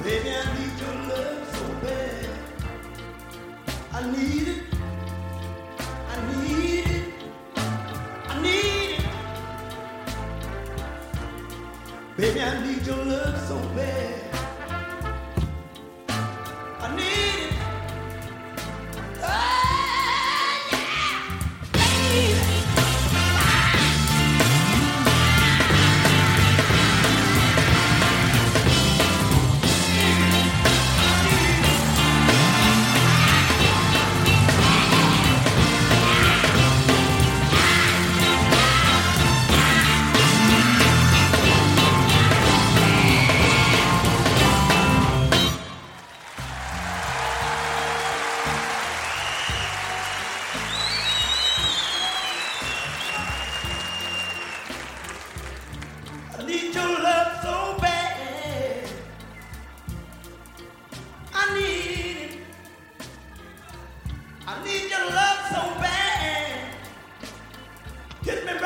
Baby, I need your love so bad. I need it. I need it. I need it. Baby, I need your love so bad. I need it. Oh, yeah. I need it. I need your love so bad. I need it. I need your love so bad. Kiss me